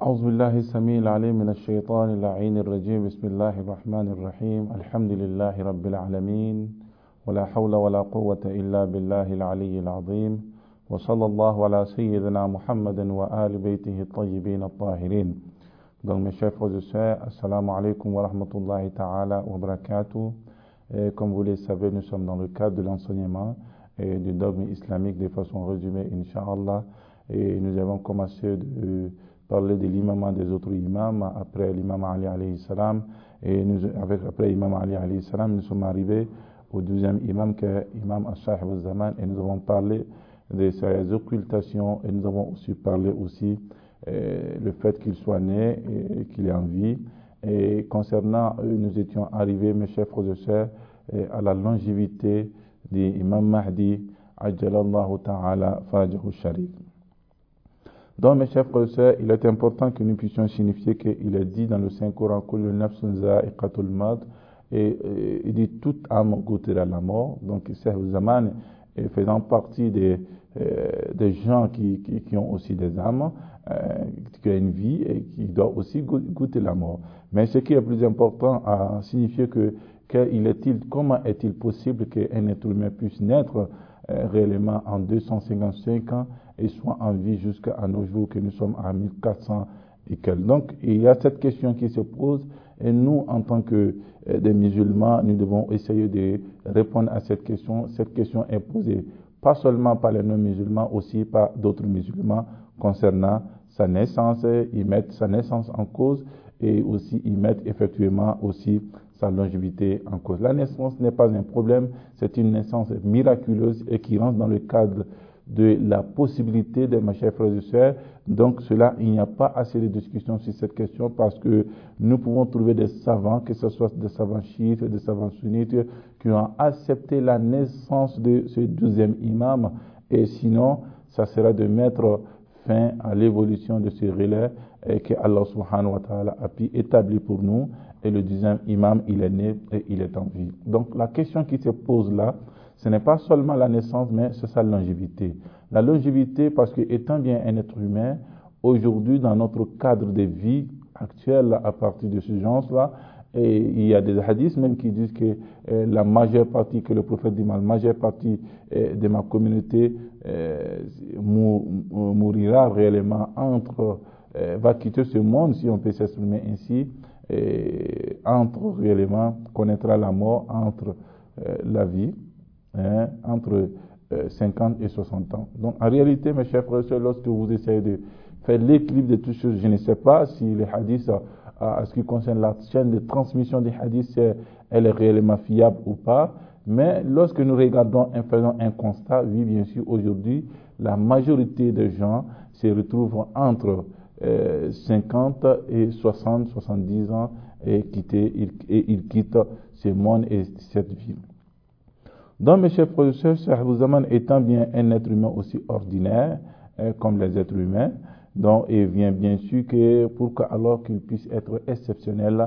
أعوذ بالله السميع العليم من الشيطان اللعين الرجيم. بسم الله الرحمن الرحيم. الحمد لله رب العالمين، ولا حول ولا قوة إلا بالله العلي العظيم، وصلى الله على سيدنا محمد وآل بيته الطيبين الطاهرين. Donc mes chers frères et sœurs, assalamu alaikum wa rahmatullahi ta'ala wa barakatuh. Comme vous le savez, nous sommes dans le cadre de l'enseignement et du dogme islamique de façon résumée, Inch'Allah. Et nous avons commencé de parler de l'imam des autres imams après l'imam Ali alayhi salam. Et après l'imam Ali alayhi salam, nous sommes arrivés au deuxième imam qui est l'imam As-Sahib al-Zaman. Et nous avons parlé de ses occultations et nous avons aussi parlé aussi le fait qu'il soit né et qu'il est en vie. Et concernant eux, nous étions arrivés, mes chers frères et sœurs, à la longévité d'Imam Mahdi, Ajjalallahu ta'ala Farajahu Sharif. Donc, mes chers frères et sœurs, il est important que nous puissions signifier qu'il est dit dans le Saint-Coran que le nafsun za'iqatul maut, et il dit toute âme goûtera la mort. Donc, Sahib Zaman faisant partie des gens qui ont aussi des âmes, qui ont une vie et qui doivent aussi goûter la mort. Mais ce qui est plus important à signifier comment est-il possible qu'un être humain puisse naître réellement en 255 ans et soit en vie jusqu'à nos jours que nous sommes à 1400 et quelques. Donc il y a cette question qui se pose et nous, en tant que des musulmans, nous devons essayer de répondre à cette question. Cette question est posée pas seulement par les non-musulmans, aussi par d'autres musulmans concernant sa naissance. Ils mettent sa naissance en cause et aussi ils mettent effectivement aussi sa longévité en cause. La naissance n'est pas un problème, c'est une naissance miraculeuse et qui rentre dans le cadre de la possibilité de mes chers frères et sœurs. Donc il n'y a pas assez de discussion sur cette question parce que nous pouvons trouver des savants, que ce soit des savants chiites, des savants sunnites, qui ont accepté la naissance de ce deuxième imam. Et sinon, ça sera de mettre fin à l'évolution de ce relais que Allah subhanahu wa ta'ala a pu établir pour nous. Et le deuxième imam, il est né et il est en vie. Donc la question qui se pose là, ce n'est pas seulement la naissance, mais c'est sa longévité. La longévité, parce que étant bien un être humain, aujourd'hui, dans notre cadre de vie actuel, à partir de ce genre-là, et il y a des hadiths même qui disent que la majeure partie, que le prophète dit, la majeure partie de ma communauté mourira réellement va quitter ce monde, si on peut s'exprimer ainsi, réellement, connaîtra la mort entre la vie, entre 50 et 60 ans. Donc, en réalité, mes chers frères et sœurs, lorsque vous essayez de faire l'équilibre de toutes choses, je ne sais pas si les hadiths, à ce qui concerne la chaîne de transmission des hadiths, elle est réellement fiable ou pas. Mais lorsque nous regardons et faisons un constat, oui, bien sûr, aujourd'hui, la majorité des gens se retrouvent entre 50 et 60, 70 ans et ils quittent ce monde et cette vie. Donc, mes chers frères et sœurs, Sahib Zaman étant bien un être humain aussi ordinaire, comme les êtres humains, donc il vient bien sûr que alors qu'il puisse être exceptionnel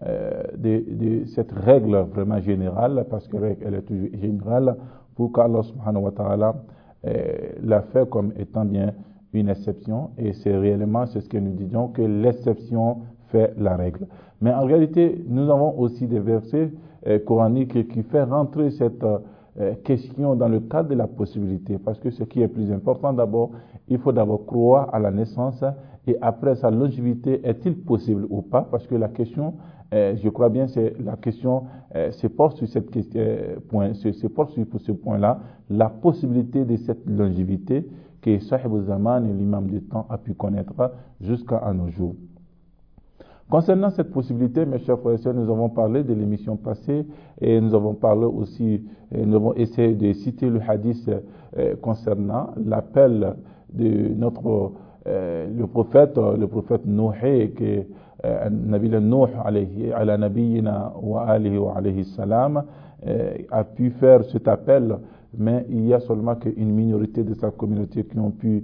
de cette règle vraiment générale, parce que la règle elle est toujours générale, pour qu'Allah subhanahu wa ta'ala l'a fait comme étant bien une exception, et c'est réellement ce que nous disons, que l'exception fait la règle. Mais en réalité, nous avons aussi des versets coraniques qui font rentrer cette question dans le cadre de la possibilité, parce que ce qui est plus important d'abord, il faut d'abord croire à la naissance et après sa longévité, est-il possible ou pas, parce que la question, je crois bien, c'est la question se porte sur cette question, se porte sur ce point-là, la possibilité de cette longévité que Sahib al-Zaman et l'imam du temps a pu connaître jusqu'à nos jours. Concernant cette possibilité, mes chers frères et sœurs, nous avons parlé de l'émission passée et nous avons parlé aussi, nous avons essayé de citer le hadith concernant l'appel de le prophète Nuh, que Nabi Nuh ala nabiyina wa alihi wa alayhi salam a pu faire cet appel, mais il y a seulement qu'une minorité de sa communauté qui ont pu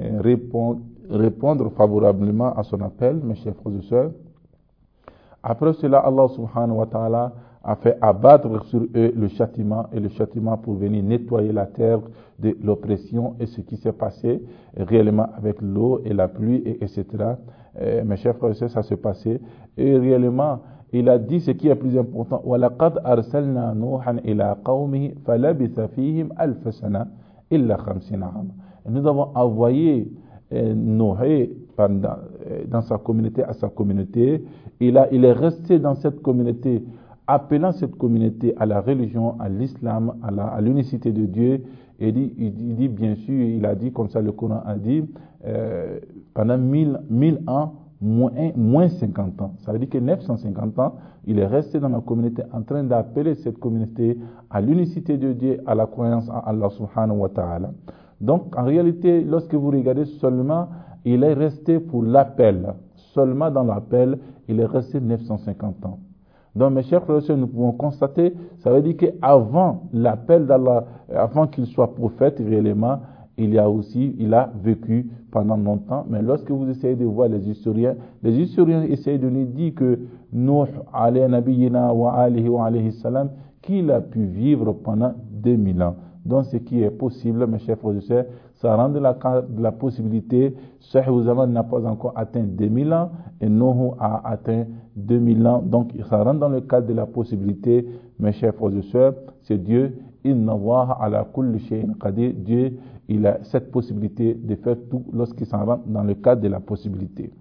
répondre favorablement à son appel, mes chers frères et sœurs. Après cela, Allah subhanahu wa ta'ala a fait abattre sur eux le châtiment, et le châtiment pour venir nettoyer la terre de l'oppression, et ce qui s'est passé réellement avec l'eau et la pluie, etc. Mes chers frères et sœurs, ça s'est passé, et réellement, il a dit ce qui est plus important. وَلَقَدْ أَرْسَلْنَا نُوحًا إِلَىٰ قَوْمِهِ فَلَبِثَ فِيهِمْ أَلْفَ سَنَةٍ إِلَّا 50 عَامًا. Nous avons envoyé Noé dans sa communauté, à sa communauté. Il est resté dans cette communauté, appelant cette communauté à la religion, à l'islam, à l'unicité de Dieu. Et il dit bien sûr, il a dit comme ça, le Coran a dit, pendant 1000 ans, moins 50 ans. Ça veut dire que 950 ans, il est resté dans la communauté en train d'appeler cette communauté à l'unicité de Dieu, à la croyance en Allah subhanahu wa ta'ala. Donc, en réalité, lorsque vous regardez seulement, il est resté pour l'appel. Seulement dans l'appel, il est resté 950 ans. Donc, mes chers frères et sœurs, nous pouvons constater, ça veut dire qu'avant l'appel d'Allah, avant qu'il soit prophète réellement, il a vécu pendant longtemps. Mais lorsque vous essayez de voir les historiens essayent de nous dire que Nuh, alayhi nabiyina wa alayhi salam, qu'il a pu vivre pendant 2000 ans. Donc, ce qui est possible, mes chers frères et sœurs, ça rend de la possibilité. Sahih Zaman n'a pas encore atteint 2000 ans et Nuh a atteint 2000 ans. Donc, ça rentre dans le cadre de la possibilité, mes chers frères et sœurs. C'est Dieu. Inna Allah ala kulli shay'in qadir. Dieu, il a cette possibilité de faire tout lorsqu'il s'en rentre dans le cadre de la possibilité.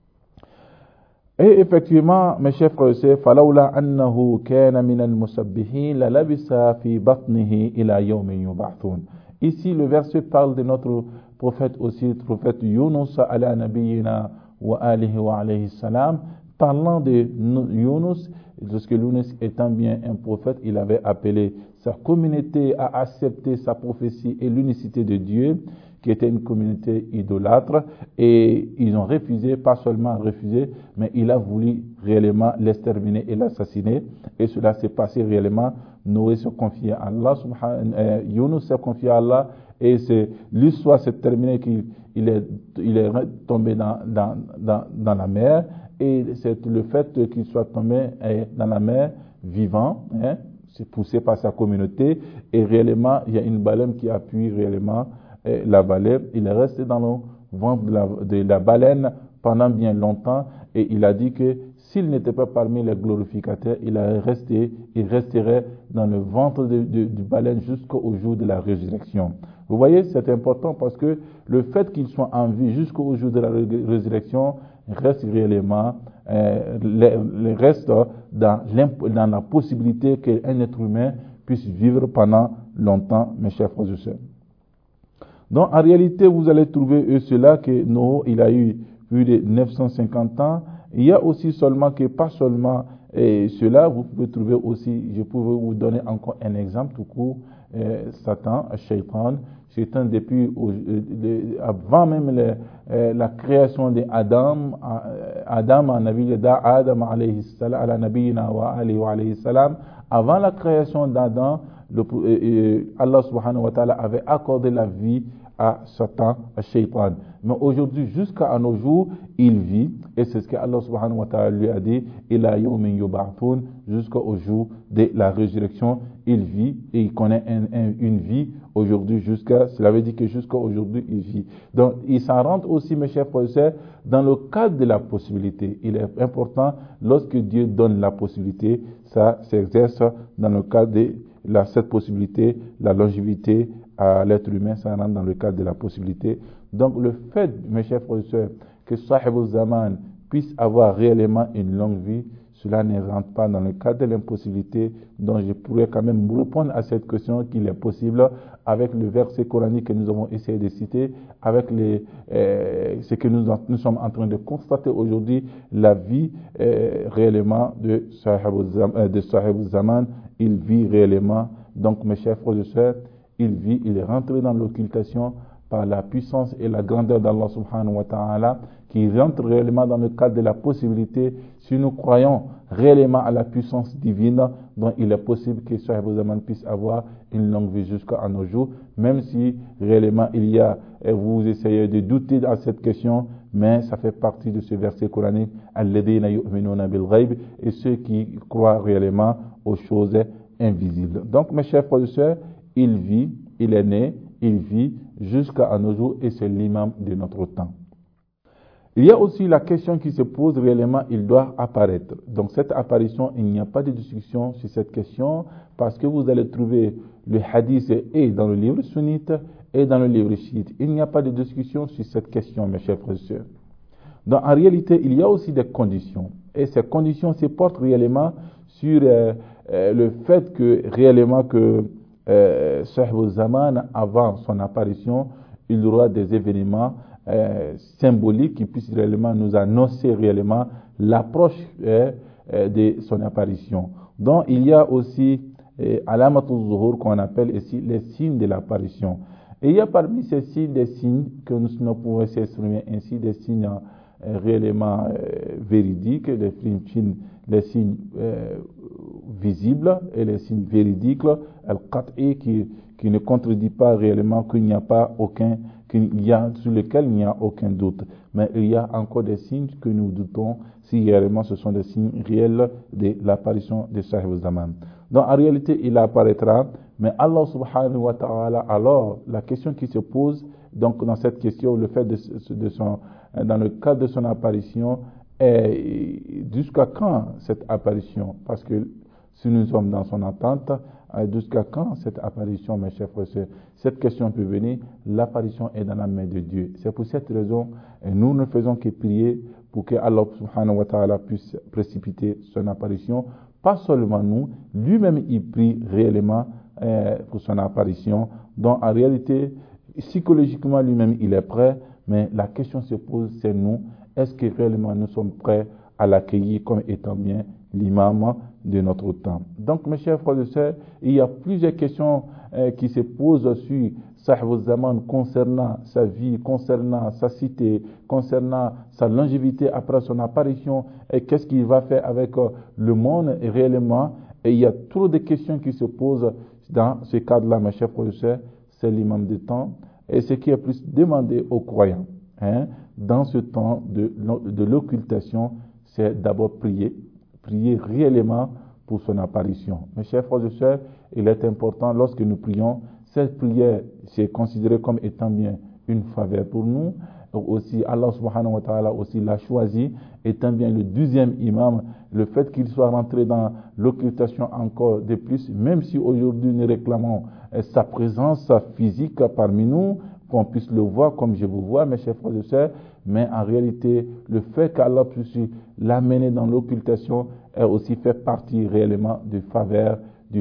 Et effectivement, mes chers frères et sœurs, فَلَوْلَا أَنَّهُ كَانَ مِنَ الْمُسَبِّحِينَ لَلَبِثَ فِي بَطْنِهِ إِلَى يَوْمٍ يُبْعَثُونَ. Ici, le verset parle de notre prophète aussi, le prophète Yunus ala nabiyyina wa alayhi salam, parlant de Yunus. Lorsque Yunus étant bien un prophète, il avait appelé sa communauté à accepter sa prophétie et l'unicité de Dieu, qui était une communauté idolâtre, et ils ont refusé, pas seulement refusé, mais il a voulu réellement l'exterminer et l'assassiner, et cela s'est passé réellement. Noé se confiait à Allah, Yunus s'est confié à Allah, et l'histoire s'est terminée qu'il est tombé dans la mer, et c'est le fait qu'il soit tombé dans la mer vivant, c'est poussé par sa communauté, et réellement il y a une baleine qui appuie réellement la baleine. Il est resté dans le ventre de la baleine pendant bien longtemps, et il a dit que s'il n'était pas parmi les glorificateurs, il resterait dans le ventre du baleine jusqu'au jour de la résurrection. Vous voyez, c'est important parce que le fait qu'il soit en vie jusqu'au jour de la résurrection reste réellement reste dans la possibilité qu'un être humain puisse vivre pendant longtemps, mes chers frères et sœurs. Donc, en réalité, vous allez trouver cela que Noé, il a eu plus de 950 ans. Il y a aussi seulement que, pas seulement cela, vous pouvez trouver aussi, je peux vous donner encore un exemple tout court, Satan, Shaitan depuis, avant même la création d'Adam, Adam alayhi salam, avant la création d'Adam, Allah subhanahu wa ta'ala avait accordé la vie à Satan, à Shaitan. Mais aujourd'hui, jusqu'à nos jours, il vit, et c'est ce que Allah subhanahu wa ta'ala lui a dit, ila yawmin yub'athun, jusqu'au jour de la résurrection, il vit, et il connaît une vie aujourd'hui cela veut dire que jusqu'à aujourd'hui, il vit. Donc, il s'en rentre aussi, mes chers frères et sœurs, dans le cadre de la possibilité. Il est important, lorsque Dieu donne la possibilité, ça s'exerce dans le cadre de cette possibilité, la longévité à l'être humain, ça rentre dans le cadre de la possibilité. Donc, le fait, mes chers frères et sœurs, que Sahib al-Zaman puisse avoir réellement une longue vie, cela ne rentre pas dans le cadre de l'impossibilité. Donc, je pourrais quand même répondre à cette question qu'il est possible avec le verset coranique que nous avons essayé de citer, avec ce que nous sommes en train de constater aujourd'hui, la vie réellement de Sahib al-Zaman. Il vit réellement. Donc, mes chers frères et sœurs, il est rentré dans l'occultation par la puissance et la grandeur d'Allah subhanahu wa ta'ala, qui rentre réellement dans le cadre de la possibilité. Si nous croyons réellement à la puissance divine, donc il est possible que Sahib al-Zaman puisse avoir une longue vie jusqu'à nos jours, même si réellement vous essayez de douter à cette question, mais ça fait partie de ce verset coranique, alladhina yu'minuna bil ghayb, et ceux qui croient réellement aux choses invisibles. Donc, mes chers frères et sœurs, il vit, il est né, il vit jusqu'à nos jours, et c'est l'imam de notre temps. Il y a aussi la question qui se pose réellement, il doit apparaître. Donc cette apparition, il n'y a pas de discussion sur cette question parce que vous allez trouver le hadith et dans le livre sunnite et dans le livre chiite. Il n'y a pas de discussion sur cette question, mes chers frères et sœurs. Donc en réalité, il y a aussi des conditions. Et ces conditions se portent réellement sur le fait que réellement que Sahib Zaman, avant son apparition, il y aura des événements symbolique qui puisse réellement nous annoncer réellement l'approche de son apparition. Donc il y a aussi alamatul zuhur qu'on appelle ici les signes de l'apparition. Et il y a parmi ces signes des signes que nous pouvons s'exprimer ainsi, des signes réellement véridiques, les signes visibles et les signes véridiques, al-qat'i qui ne contredit pas réellement qu'il n'y a pas aucun sur lesquels il n'y a aucun doute. Mais il y a encore des signes que nous doutons si réellement ce sont des signes réels de l'apparition de Sahib Zaman. Donc en réalité, il apparaîtra, mais Allah subhanahu wa ta'ala, alors la question qui se pose, donc dans cette question, le fait dans le cadre de son apparition, est jusqu'à quand cette apparition? Parce que si nous sommes dans son attente, jusqu'à quand cette apparition, mes chers frères et sœurs? Cette question peut venir, l'apparition est dans la main de Dieu. C'est pour cette raison, nous ne faisons que prier pour que Allah subhanahu wa ta'ala puisse précipiter son apparition. Pas seulement nous, lui-même il prie réellement pour son apparition. Donc en réalité, psychologiquement lui-même il est prêt, mais la question se pose, c'est nous, est-ce que réellement nous sommes prêts à l'accueillir comme étant bien l'imam de notre temps? Donc mes chers frères et sœurs, il y a plusieurs questions qui se posent sur Sahib al-Zaman concernant sa vie, concernant sa cité, concernant sa longévité après son apparition, et qu'est-ce qu'il va faire avec le monde réellement. Et il y a trop de questions qui se posent dans ce cadre-là, mes chers frères et sœurs. C'est l'imam du temps, et ce qui est plus demandé aux croyants dans ce temps de l'occultation, c'est d'abord prier réellement pour son apparition. Mes chers frères et sœurs, il est important, lorsque nous prions, cette prière, c'est considéré comme étant bien une faveur pour nous. Aussi, Allah subhanahu wa ta'ala aussi l'a choisi, étant bien le deuxième imam, le fait qu'il soit rentré dans l'occultation encore de plus, même si aujourd'hui nous réclamons sa présence physique parmi nous, qu'on puisse le voir comme je vous vois, mes chers frères et sœurs, mais en réalité, le fait qu'Allah puisse l'amener dans l'occultation est aussi fait partie réellement du faveur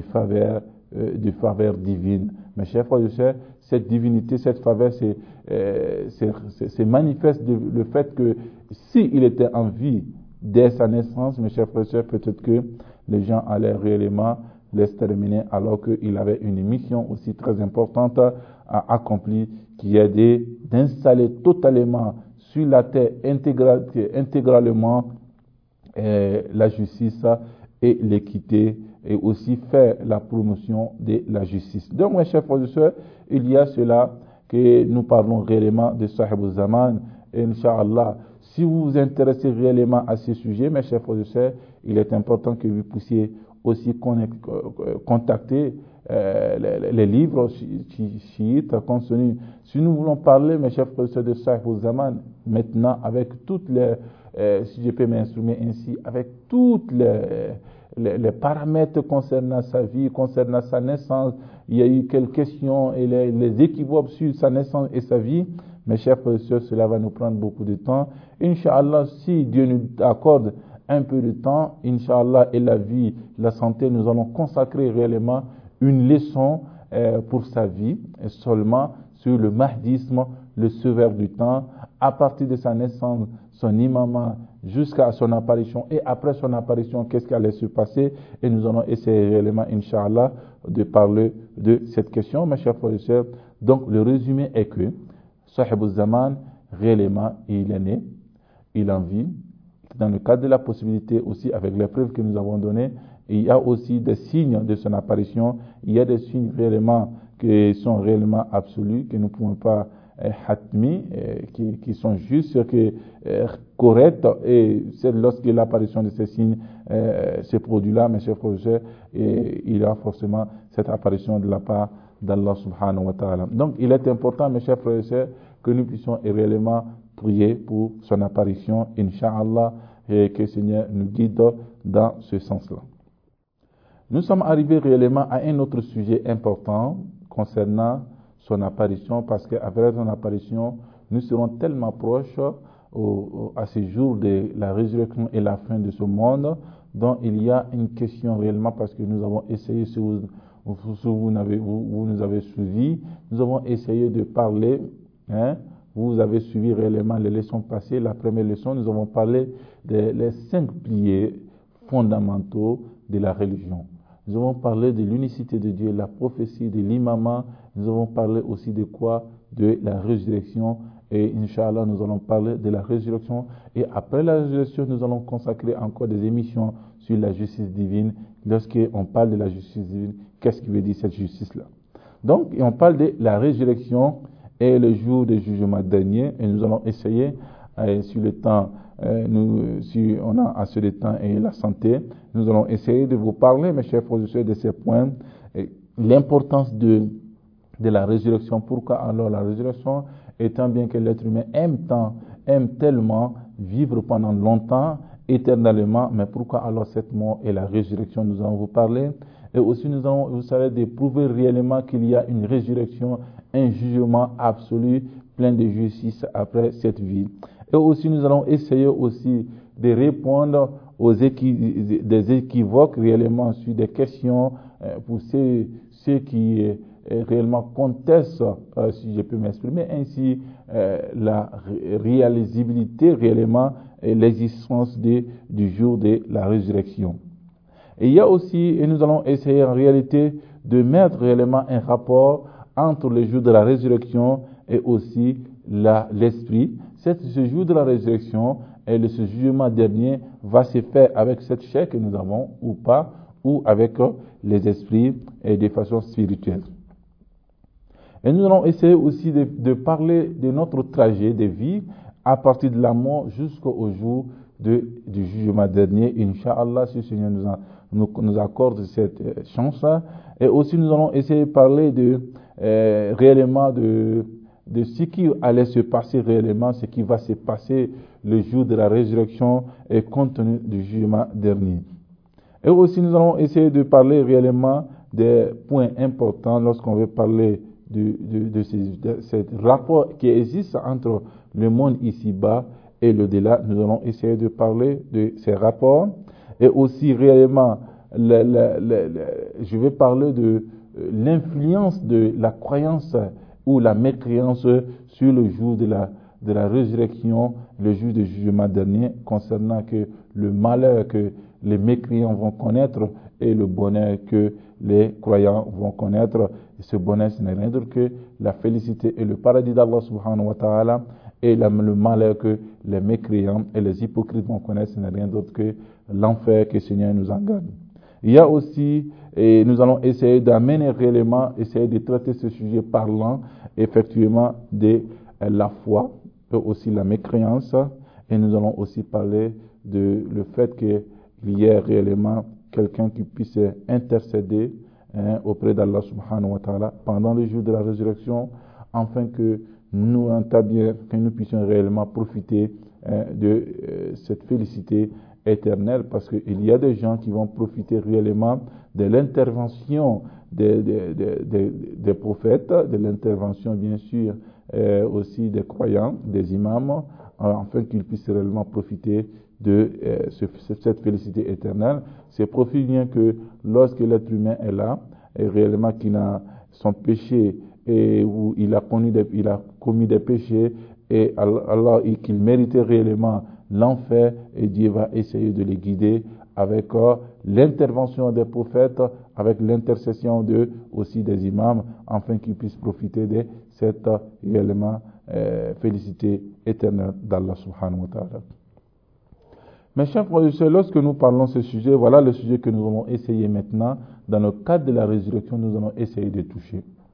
divine. Mes chers frères et sœurs, cette divinité, cette faveur, c'est manifeste le fait que s'il était en vie dès sa naissance, mes chers frères et sœurs, peut-être que les gens allaient réellement l'exterminer alors qu'il avait une mission aussi très importante à accomplir, qui est d'installer totalement sur la terre intégralement la justice et l'équité, et aussi faire la promotion de la justice. Donc, mes chers frères et sœurs, il y a cela que nous parlons réellement de Sahib al-Zaman, et Inch'Allah, si vous vous intéressez réellement à ce sujet, mes chers frères et sœurs, il est important que vous puissiez aussi contacter les livres chiites concernés. Si nous voulons parler, mes chers frères et sœurs, de Sahib al-Zaman, maintenant, avec toutes les, si je peux m'instrumer ainsi, avec toutes les paramètres concernant sa vie, concernant sa naissance, il y a eu quelques questions et les équivoques sur sa naissance et sa vie. Mes chers frères et sœurs, cela va nous prendre beaucoup de temps. Inch'Allah, si Dieu nous accorde un peu de temps, Inch'Allah, et la vie, la santé, nous allons consacrer réellement une leçon pour sa vie, et seulement sur le mahdisme, le sauveur du temps, à partir de sa naissance, son imama, jusqu'à son apparition, et après son apparition, qu'est-ce qui allait se passer, et nous allons essayer réellement, Inch'Allah, de parler de cette question, mes chers frères et sœurs. Donc, le résumé est que Sahib al-Zaman, réellement, il est né, il en vit, dans le cadre de la possibilité aussi, avec les preuves que nous avons données, il y a aussi des signes de son apparition, il y a des signes réellement qui sont réellement absolus, que nous ne pouvons pas hatmi, qui sont justes, correctes, et c'est lorsque l'apparition de ces signes, ces produits-là, mes chers professeurs, il y a forcément cette apparition de la part d'Allah subhanahu wa ta'ala. Donc il est important, mes chers professeurs, que nous puissions réellement prier pour son apparition, Inch'Allah, et que le Seigneur nous guide dans ce sens-là. Nous sommes arrivés réellement à un autre sujet important concernant son apparition, parce qu'après son apparition, nous serons tellement proches à ce jour de la résurrection et la fin de ce monde, dont il y a une question réellement, parce que nous avons essayé, si vous nous avez suivis, nous avons essayé de parler, vous avez suivi réellement les leçons passées. La première leçon, nous avons parlé des 5 piliers fondamentaux de la religion. Nous avons parlé de l'unicité de Dieu, la prophétie, de l'imamah. Nous avons parlé aussi de quoi? De la résurrection. Et Inch'Allah, nous allons parler de la résurrection. Et après la résurrection, nous allons consacrer encore des émissions sur la justice divine. Lorsqu'on parle de la justice divine, qu'est-ce qui veut dire cette justice-là? Donc, on parle de la résurrection et le jour du jugement dernier. Et nous allons essayer, sur le temps, si on a assez de temps et la santé, nous allons essayer de vous parler, mes chers professeurs, de ces points. L'importance de la résurrection. Pourquoi alors la résurrection? Étant bien que l'être humain aime tellement vivre pendant longtemps, éternellement, mais pourquoi alors cette mort et la résurrection? Nous allons vous parler. Et aussi nous allons vous savez de prouver réellement qu'il y a une résurrection, un jugement absolu, plein de justice après cette vie. Et aussi nous allons essayer aussi de répondre aux des équivoques réellement sur des questions pour ceux qui réellement contestent, si je peux m'exprimer ainsi, la réalisabilité réellement et l'existence du jour de la résurrection. Et il y a aussi, et nous allons essayer en réalité de mettre réellement un rapport entre le jour de la résurrection et aussi l'esprit. Ce jour de la résurrection et ce jugement dernier va se faire avec cette chair que nous avons ou pas, ou avec les esprits et de façon spirituelle. Et nous allons essayer aussi de parler de notre trajet de vie à partir de la mort jusqu'au jour du jugement dernier. Inch'Allah, si le Seigneur nous accorde cette chance. Et aussi nous allons essayer de parler réellement de ce qui allait se passer réellement, ce qui va se passer le jour de la résurrection et compte tenu du jugement dernier. Et aussi nous allons essayer de parler réellement des points importants lorsqu'on veut parler de ce rapport qui existe entre le monde ici-bas et l'au-delà. Nous allons essayer de parler de ces rapports et aussi réellement je vais parler de l'influence de la croyance ou la mécréance sur le jour de la résurrection, le jour du jugement dernier, concernant que le malheur que les mécréants vont connaître et le bonheur que les croyants vont connaître. Et ce bonheur, ce n'est rien d'autre que la félicité et le paradis d'Allah subhanahu wa ta'ala, et le malheur que les mécréants et les hypocrites vont connaître, ce n'est rien d'autre que l'enfer que le Seigneur nous en garde. Il y a aussi, et nous allons essayer d'amener réellement, essayer de traiter ce sujet parlant effectivement de la foi, et aussi la mécréance, et nous allons aussi parler de le fait qu'il y ait réellement quelqu'un qui puisse intercéder auprès d'Allah subhanahu wa ta'ala pendant le jour de la résurrection, afin que nous que nous puissions réellement profiter de cette félicité éternelle, parce qu'il y a des gens qui vont profiter réellement de l'intervention des prophètes, de l'intervention bien sûr aussi des croyants, des imams, afin qu'ils puissent réellement profiter de cette félicité éternelle. C'est profit bien que lorsque l'être humain est là, et réellement qu'il a son péché, et où il a commis des péchés, et Allah, qu'il méritait réellement l'enfer, et Dieu va essayer de les guider avec l'intervention des prophètes, avec l'intercession aussi des imams, afin qu'ils puissent profiter de cette réellement félicité éternelle d'Allah subhanahu wa ta'ala. Mes chers frères et sœurs, lorsque nous parlons de ce sujet, voilà le sujet que nous allons essayer maintenant. Dans le cadre de la résurrection, nous allons essayer de toucher.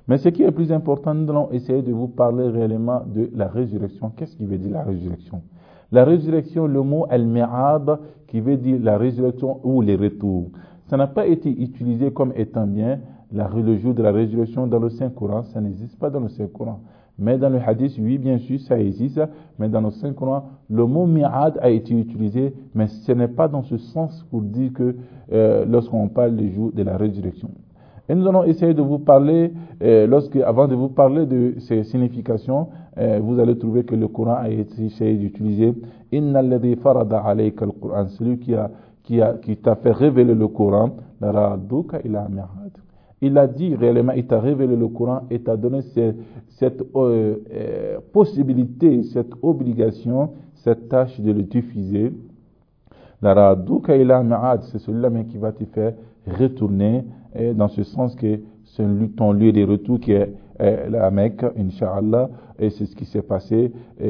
Mais ce qui est plus important, nous allons essayer de vous parler réellement de la résurrection. Qu'est-ce qui veut dire la résurrection? La résurrection, le mot al-mi'ad, qui veut dire la résurrection ou les retours. Ça n'a pas été utilisé comme étant bien le jour de la résurrection dans le Saint-Coran. Ça n'existe pas dans le Saint-Coran. Mais dans le hadith, oui, bien sûr, ça existe. Mais dans le Saint-Coran, le mot mi'ad a été utilisé, mais ce n'est pas dans ce sens pour dire que lorsqu'on parle du jour de la résurrection. Et nous allons essayer de vous parler, avant de vous parler de ces significations, vous allez trouver que le Coran a été essayé d'utiliser « Inna alladhi farada alayka al-Qur'an » celui qui t'a fait révéler le Coran, « Laraduka ila mi'ad » Il a dit réellement, il t'a révélé le Coran et t'a donné cette possibilité, cette obligation, cette tâche de le diffuser. Laraduka ila mi'ad, c'est celui-là même qui va te faire retourner, dans ce sens que c'est ton lieu de retour qui est la Mecque, Inch'Allah, et c'est ce qui s'est passé.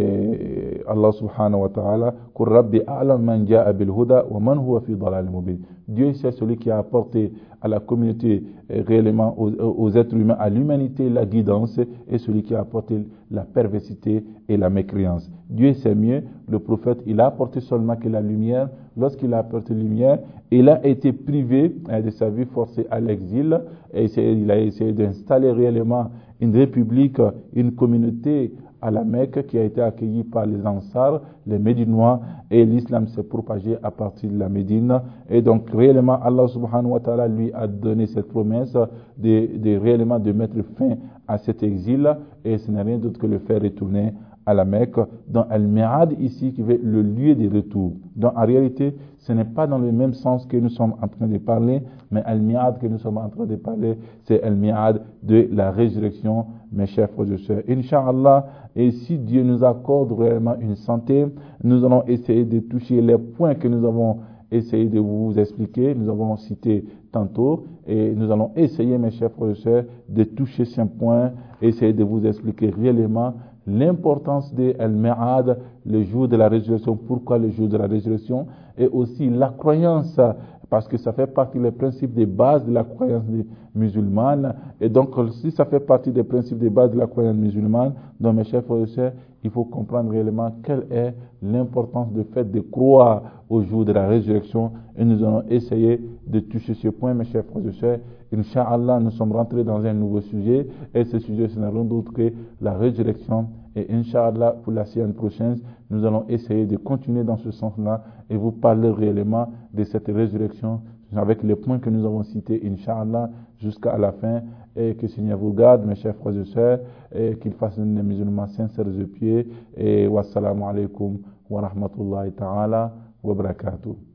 Allah subhanahu wa ta'ala, Qur Rabbi a'lam man ja'a bil huda wa man huwa fi dalal mubin. Dieu c'est celui qui a apporté à la communauté, réellement aux êtres humains, à l'humanité la guidance, et celui qui a apporté la perversité et la mécréance. Dieu sait mieux, le prophète, il a apporté seulement que la lumière. Lorsqu'il a apporté la lumière, il a été privé de sa vie forcée à l'exil, et il a essayé d'installer réellement une république, une communauté à la Mecque qui a été accueillie par les Ansars, les Médinois, et l'islam s'est propagé à partir de la Médine. Et donc réellement Allah subhanahu wa ta'ala lui a donné cette promesse réellement de mettre fin à cet exil, et ce n'est rien d'autre que le faire retourner à la Mecque, dans Al-Mi'ad ici, qui veut le lieu de retour. Donc en réalité, ce n'est pas dans le même sens que nous sommes en train de parler, mais Al-Mi'ad que nous sommes en train de parler, c'est Al-Mi'ad de la résurrection, mes chers frères et sœurs. Inch'Allah, et si Dieu nous accorde réellement une santé, nous allons essayer de toucher les points que nous avons essayé de vous expliquer, nous avons cité tantôt, et nous allons essayer, mes chers frères et sœurs, de toucher ces points, essayer de vous expliquer réellement l'importance de Al-Mi'ad, le jour de la résurrection, pourquoi le jour de la résurrection, et aussi la croyance, parce que ça fait partie des principes de base de la croyance musulmane. Et donc, si ça fait partie des principes de base de la croyance musulmane, donc mes chers frères et sœurs, il faut comprendre réellement quelle est l'importance du fait de croire au jour de la résurrection. Et nous allons essayer de toucher ce point, mes chers frères et sœurs. Inch'Allah, nous sommes rentrés dans un nouveau sujet, et ce sujet, ce n'est rien d'autre que la résurrection. Et Inch'Allah, pour la semaine prochaine, nous allons essayer de continuer dans ce sens-là et vous parler réellement de cette résurrection avec les points que nous avons cités, Inch'Allah, jusqu'à la fin. Et que le Seigneur vous garde, mes chers frères et sœurs, et qu'il fasse des musulmans sincères de pied. Et wassalamu alaikum wa rahmatullahi ta'ala wa barakatuh.